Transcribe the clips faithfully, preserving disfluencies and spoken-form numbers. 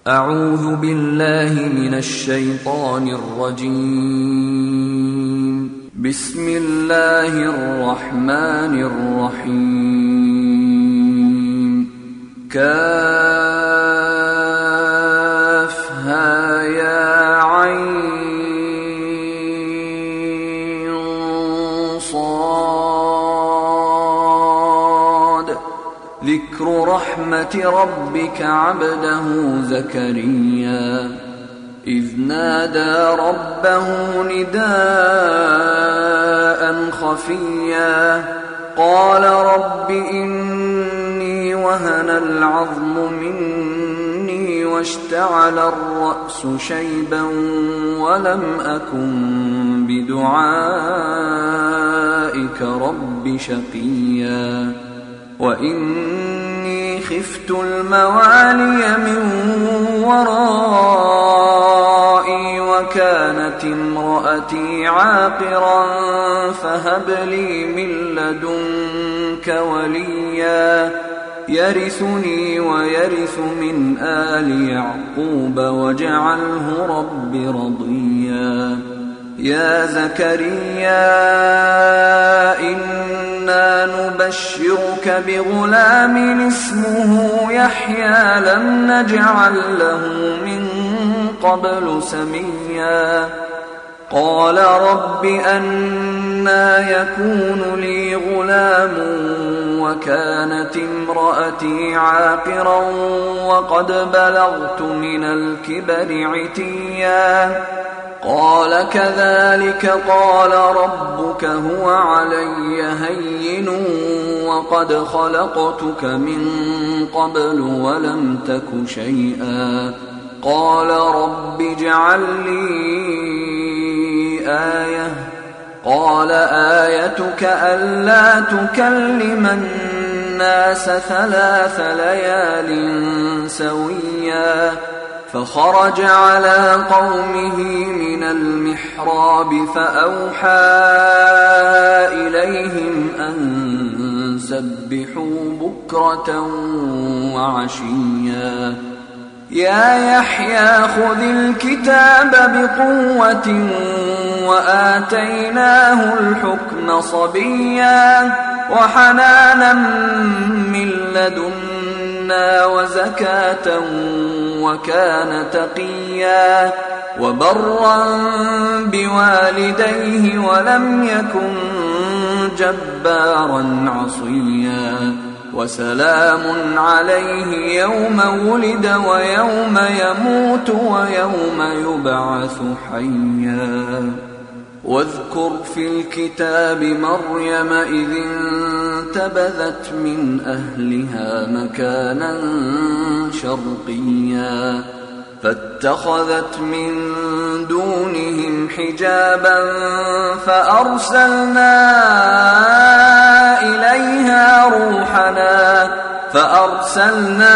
أعوذ بالله من الشيطان الرجيم. بسم الله الرحمن الرحيم. كافها يا عين صاد. ذكر رحمة ربك عبده زكريا إذ نادى ربه نداء خفيا قال رب إني وهن العظم مني واشتعل الرأس شيبا ولم أكن بدعائك رب شقيا وإني خفت الموالي من ورائي وكانت امرأتي عاقرا فهب لي من لدنك وليا يرثني ويرث من آل يعقوب واجعله رب رضيا. يا زكريا إنا نبشرك بغلام اسمه يحيى لم نجعل له من قبل سميا. قال رب أنى يكون لي غلام وكانت امرأتي عاقرا وقد بلغت من الكبر عتيا. قال كذلك قال ربك هو علي هين وقد خلقتك من قبل ولم تك شيئا. قال رب اجعل لي آية. قال آيتك ألا تكلم الناس ثلاث ليال سويا. فخرج على قومه من المحراب فأوحى إليهم أن سبحوا بكرة وعشيا. يا يحيى خذ الكتاب بقوة وآتيناه الحكم صبيا وحنانا من لدنا وزكاة وكان تقيا وبرا بوالديه ولم يكن جبارا عصيا. وسلام عليه يوم ولد ويوم يموت ويوم يبعث حيا. واذكر في الكتاب مريم إذ انتبذت من أهلها مكانا شرقيا فاتخذت من دونهم حجابا فأرسلنا إليها روحنا فأرسلنا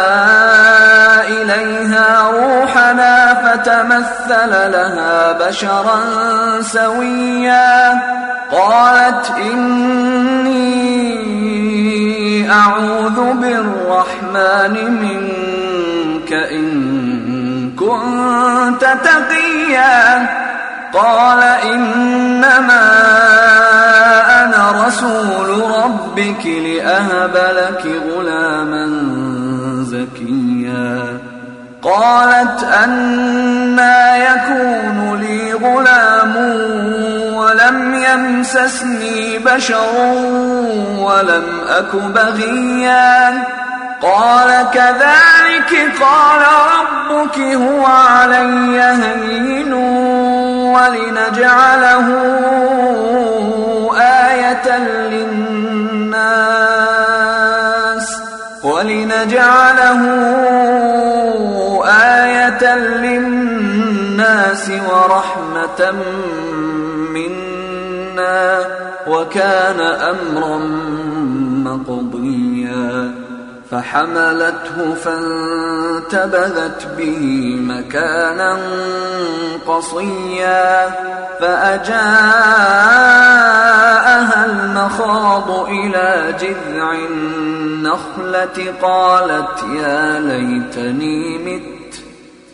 إليها روحنا فتمثل لها بشرا سويا. قالت إني أعوذ بالرحمن منك إن كنت تقيا. قال إنما أنا رسول ربك لأهب لك غلاما زكيا. قالت أنى يكون لي غلام ولم يمسسني بشر ولم أك بغيا. قال كذلك قال ربك هو علي هين ولنجعله آية للناس ولنجعله آية للناس ورحمة منا وكان أمرا مقضيا. فحملته فانتبذت به مكانا قصيا فأجاءها المخاض إلى جذع النخلة قالت يا ليتني مت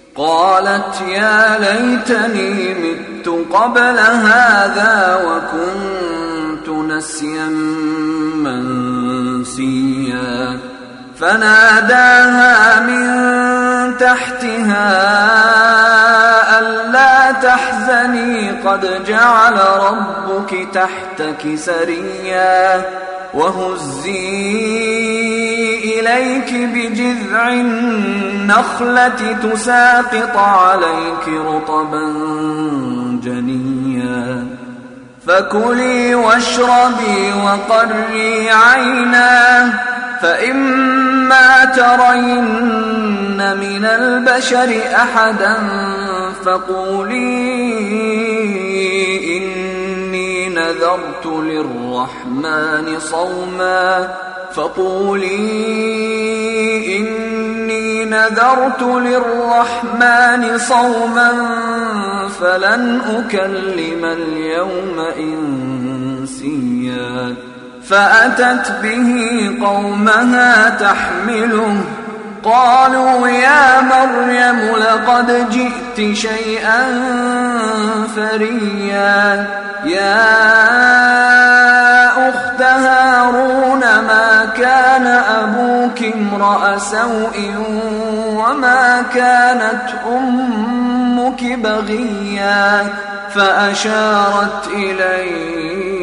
قالت يا ليتني مت قبل هذا وكنت نسيا منسيا فناداها من تحتها ألا تحزني قد جعل ربك تحتك سريا وهزي إليك بجذع النخلة تساقط عليك رطبا جنيا فكلي واشربي وقري عينا فإما ترين من البشر أحدا فقولي إني نذرت للرحمن صوما فقولي إني نذرت للرحمن صوما فلن أكلم اليوم إنسيا فأتت به قومها تحمله قالوا يا مريم لقد جئت شيئا فريا يا أخت هارون ما كان أبوك امرأ سوء وما كانت أمك بغيا فأشارت إليه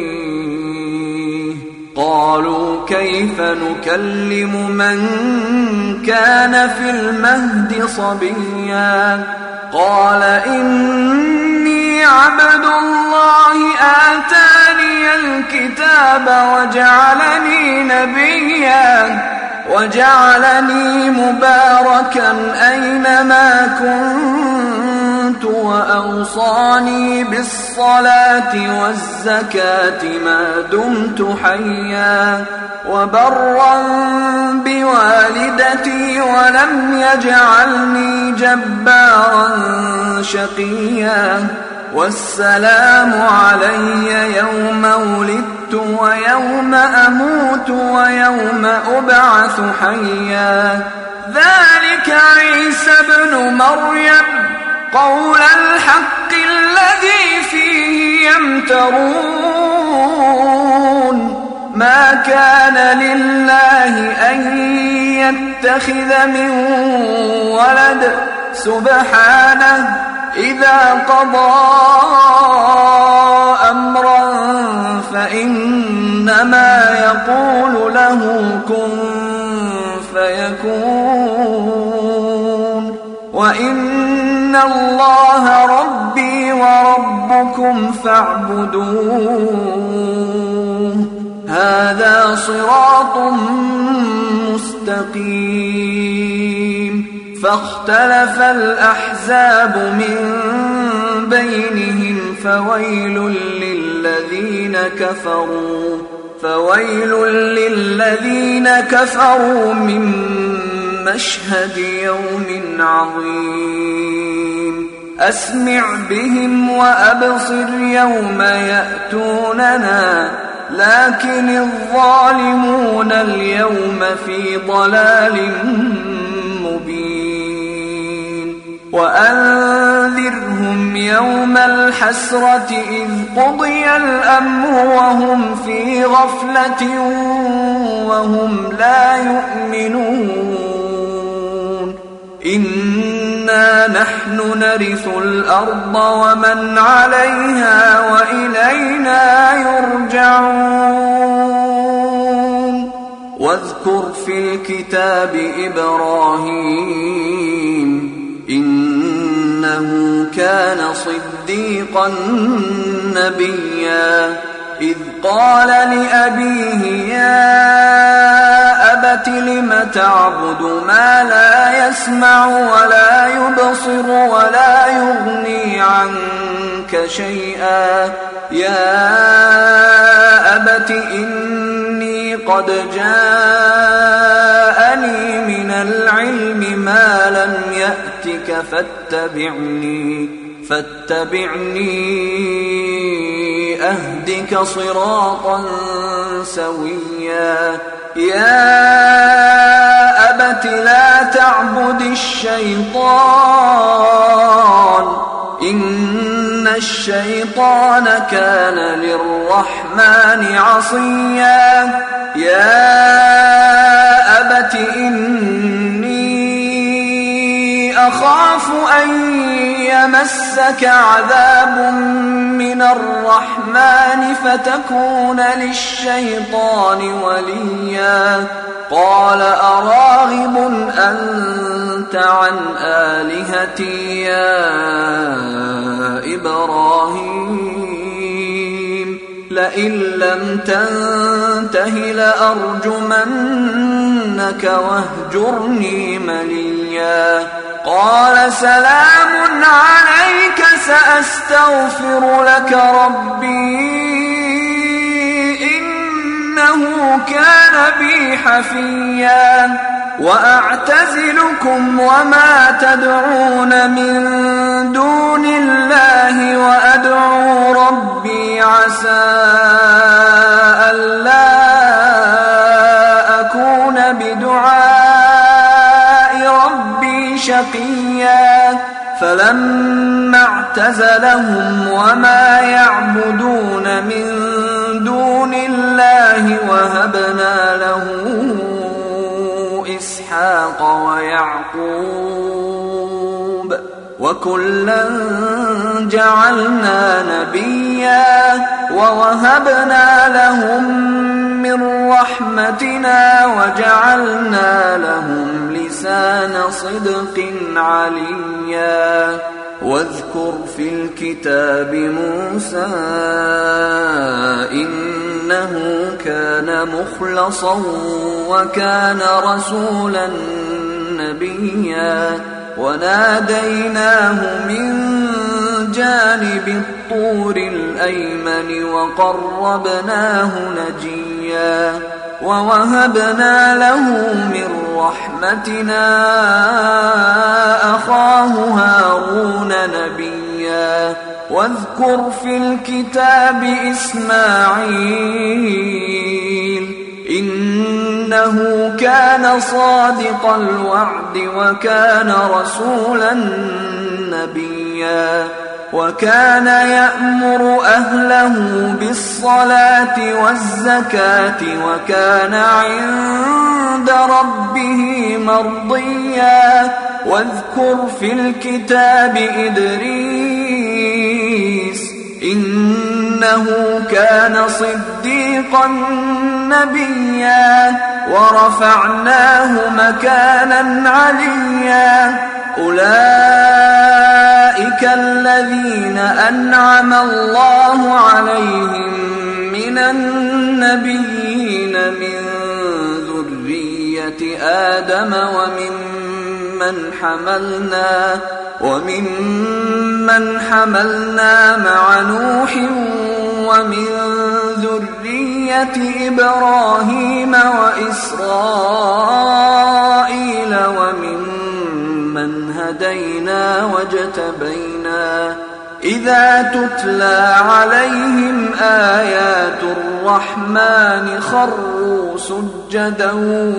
قالوا كيف نكلم من كان في المهد صبيا قال إني عبد الله آتاني الكتاب وجعلني نبيا وجعلني مباركا أينما كنت وأوصاني بالصلاة والزكاة ما دمت حيا وبرا بوالدتي ولم يجعلني جبارا شقيا والسلام علي يوم ولدت ويوم أموت ويوم أبعث حيا ذلك عيسى ابن مريم قول الحق الذي فيه يمترون ما كان لله أن يتخذ من ولد سبحانه إذا قضى أمرا فإنما يقول له كن فيكون وإن الله ربي وربكم فاعبدوه هذا صراط مستقيم فاختلف الأحزاب من بينهم فويل للذين كفروا فويل للذين كفروا من مشهد يوم عظيم أسمع بهم وأبصر يوم يأتوننا لكن الظالمون اليوم في ضلال مبين وأنذرهم يوم الحسرة إذ قضي الأمر وهم في غفلة وهم لا يؤمنون إنا نحن نرث الأرض ومن عليها وإلينا يرجعون واذكر في الكتاب إبراهيم إنه كان صديقا نبيا إذ قال لأبيه يا أبت لم تعبد ما لا يسمع ولا يبصر ولا يغني عنك شيئا يا أبت إني قد جاءني من العلم ما لم يأتك فاتبعني فاتبعني أهدك صراطا سويا يا أبت لا تعبد الشيطان إن الشيطان كان للرحمن عصيا يا أبت إني أخاف أن يمسك عذاب من الرحمن فتكون للشيطان وليا قال أراغب أنت عن آلهتي يا إبراهيم لئن لم تنته لأرجمنك واهجرني مليا قال سلام عليك سأستغفر لك ربي إنه كان بي حفيا وأعتزلكم وما تدعون من دون الله وأدعو ربي عسى ألا أكون بدعاء ربي شقيا فلما اعتزلهم وما يعبدون من دون الله وهبنا له إسحاق ويعقوب وكلا جعلنا نبيا ووهبنا لهم من رحمتنا وجعلنا لهم لسان صدق عليا واذكر في الكتاب موسى إنه كان مخلصا وكان رسولا نبيا وناديناه من جانب الطور الأيمن وقربناه نجيا ووهبنا له من رحمتنا أخاه هارون نبيا واذكر في الكتاب إسماعيل إنه كان صادق الوعد وكان رسولا نبيا وكان يأمر أهله بالصلاة والزكاة وكان عند ربه مرضيا واذكر في الكتاب إدريس إنه كان صديقا نبيا ورفعناه مكانا عليا أولئك الذين أنعم الله عليهم من النبيين من ذرية آدم وممن حملنا وممن حملنا مع نوح ومن ذرية إبراهيم وإسرائيل وممن هدينا واجتبينا إذا تتلى عليهم آيات الرحمن خروا سجدا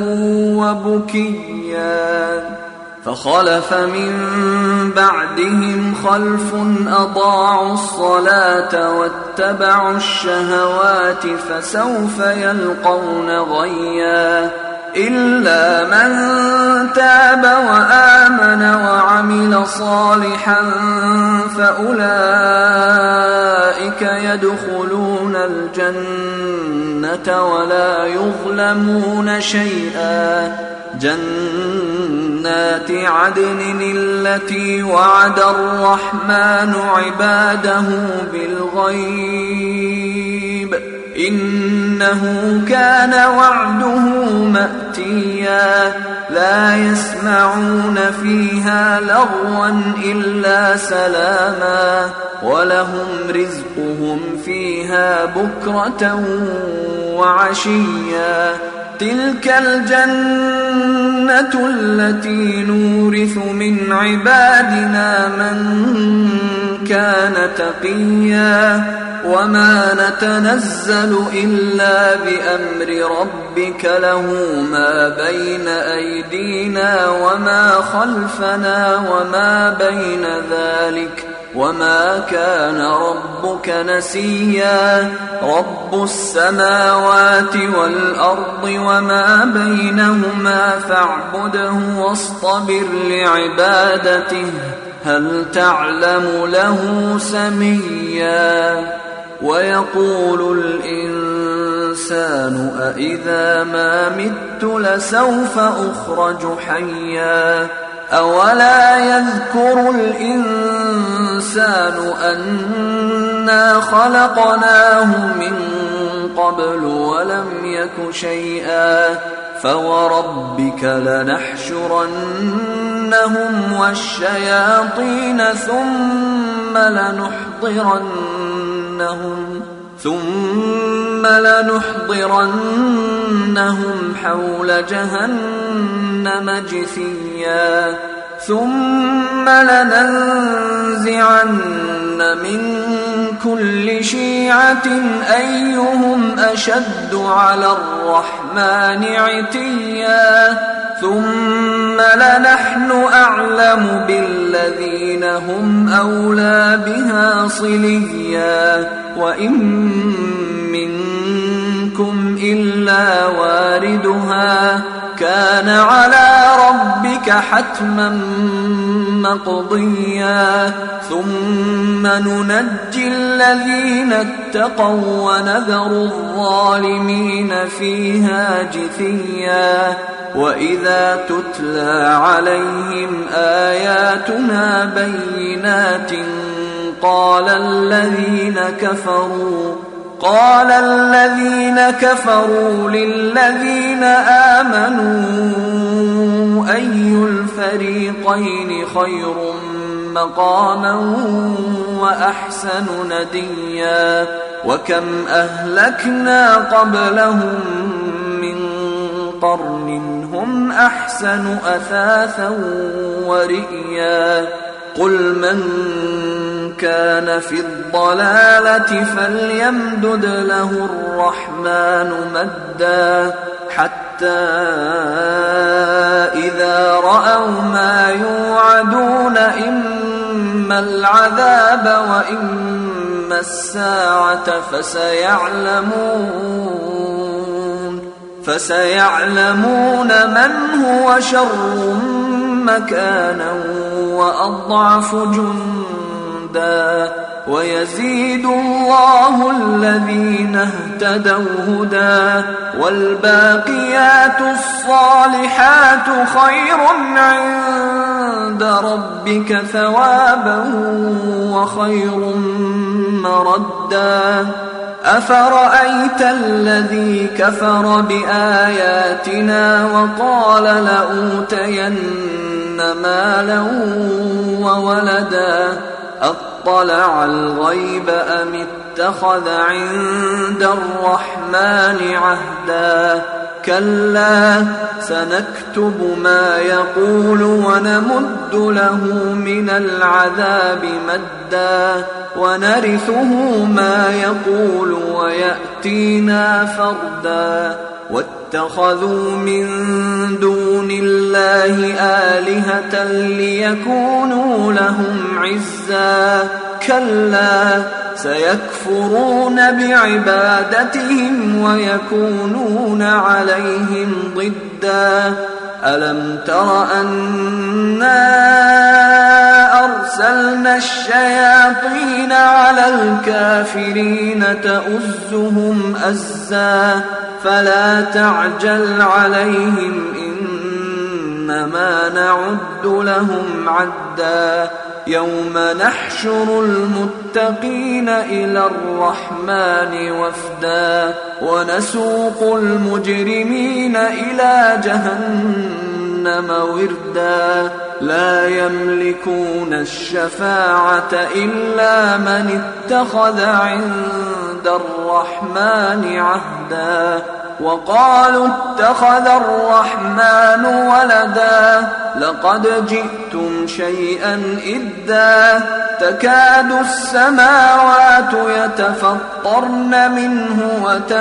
وبكيا فخلف من بعدهم خلف أضاعوا الصلاة واتبعوا الشهوات فسوف يلقون غيا إلا من تاب وآمن وعمل صالحا فأولئك يدخلون الجنة ولا يظلمون شيئا جنات عدن التي وعد الرحمن عباده بالغيب إنه كان وعده مأتيا لا يسمعون فيها لغوا إلا سلاما ولهم رزقهم فيها بكرة وعشيا تلك الجنة التي نورث من عبادنا من كان تقيا وما نتنزل إلا بأمر ربك له ما بين أيدينا وما خلفنا وما بين ذلك وما كان ربك نسيا رب السماوات والأرض وما بينهما فاعبده واصطبر لعبادته هل تعلم له سميا ويقول الإنسان أإذا ما مت لسوف أخرج حيا أولا يذكر الإنسان أنا خلقناه من قبل ولم يك شيئا فوربك لنحشرنهم والشياطين ثم لنحضرنهم ثم لنحضرنهم حول جهنم جثيا ثم لننزعن من كل شيعة أيهم أشد على الرحمن عتيا ثم لنحن أعلم بالذين هم أولى بها صليا وإن منكم إلا واردها كان على ربك حتما مقضيا ثم ننجي الذين اتقوا ونذر الظالمين فيها جثيا وإذا تتلى عليهم آياتنا بينات قال الذين كفروا قال الذين كفروا للذين آمنوا أي الفريقين خير مقاما وأحسن نديا وكم أهلكنا قبلهم من قرن هم أحسن أثاثا ورئيا قل من كان في الضلالة فليمدد له الرحمن مدا حتى إذا رأوا ما يوعدون إما العذاب وإما الساعة فسيعلمون فسيعلمون من هو شر مكانا وأضعف جندا ويزيد الله الذين اهتدوا هدى والباقيات الصالحات خير عند ربك ثوابا وخير مردا أفرأيت الذي كفر بآياتنا وقال لأوتين مالا وولدا أطلع الغيب أم اتخذ عند الرحمن عهدا كلا سنكتب ما يقول ونمد له من العذاب مدا ونرثه ما يقول ويأتينا فردا واتخذوا من دون الله آلهة ليكونوا لهم عزا كلا سيكفرون بعبادتهم ويكونون عليهم ضدا ألم تر أنا أرسلنا الشياطين على الكافرين تؤزهم أزا فلا تعجل عليهم إنما نعد لهم عدا يوم نحشر المتقين إلى الرحمن وفدا ونسوق المجرمين إلى جهنم وردا لا يملكون الشفاعة إلا من اتخذ عند الرحمن عهدا وقالوا اتخذ الرحمن ولدا لقد جئتم شيئا إدا تكاد السماوات يتفطرن منه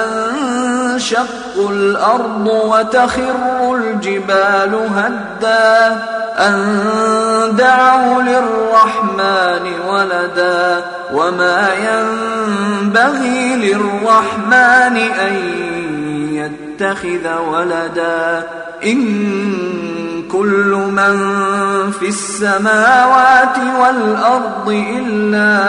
وتنشق الأرض وتخر الجبال هدا أن دعوا للرحمن ولدا وما ينبغي للرحمن أن يتخذ ولدا إن كل من في السماوات والأرض إلا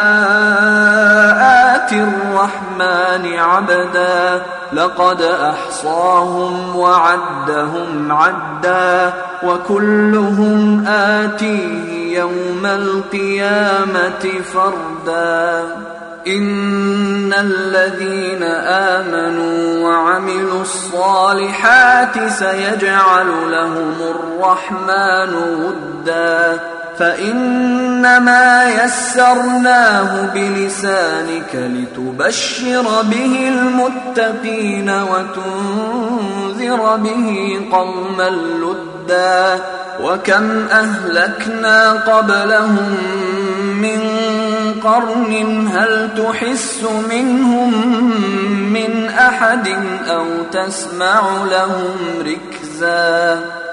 آتي الرحمن عبدا لقد أحصاهم وعدهم عدا وكلهم آتيه يوم القيامة فردا إن الذين آمنوا وعملوا الصالحات سيجعل لهم الرحمن ودا فإنما يسرناه بلسانك لتبشر به المتقين وتنذر به قوما لدا وكم أهلكنا قبلهم من قرن هل تحس منهم من أحد أو تسمع لهم ركزا